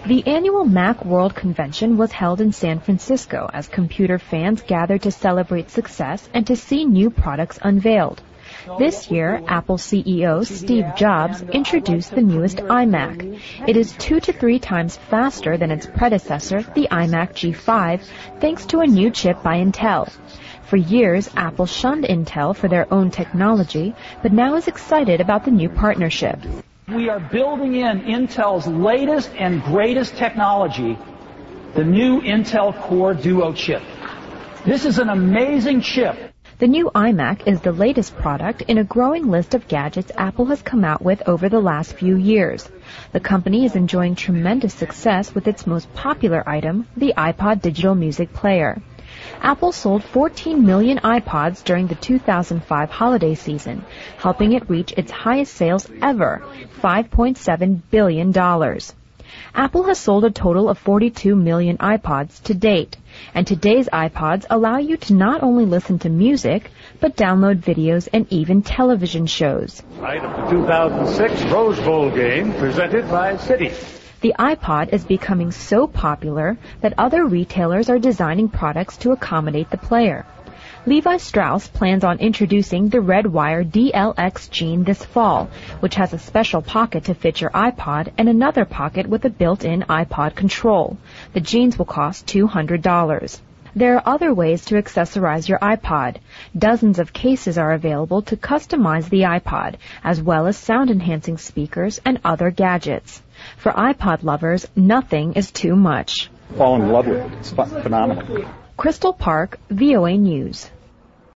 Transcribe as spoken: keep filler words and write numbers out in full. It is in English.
The annual Mac World Convention was held in San Francisco as computer fans gathered to celebrate success and to see new products unveiled. This year, Apple C E O Steve Jobs introduced the newest iMac. It is two to three times faster than its predecessor, the iMac G five, thanks to a new chip by Intel. For years, Apple shunned Intel for their own technology, but now is excited about the new partnership. We are building in Intel's latest and greatest technology, the new Intel Core Duo chip. This is an amazing chip. The new iMac is the latest product in a growing list of gadgets Apple has come out with over the last few years. The company is enjoying tremendous success with its most popular item, the iPod digital music player. Apple sold fourteen million iPods during the two thousand five holiday season, helping it reach its highest sales ever, five point seven billion dollars. Apple has sold a total of forty-two million iPods to date, and today's iPods allow you to not only listen to music, but download videos and even television shows. Night of the two thousand six Rose Bowl game presented by Citi. The iPod is becoming so popular that other retailers are designing products to accommodate the player. Levi Strauss plans on introducing the Redwire D L X Gene this fall, which has a special pocket to fit your iPod and another pocket with a built-in iPod control. The jeans will cost two hundred dollars. There are other ways to accessorize your iPod. Dozens of cases are available to customize the iPod, as well as sound-enhancing speakers and other gadgets. For iPod lovers, nothing is too much. Fall in love with it. It's phenomenal. Crystal Park, V O A News.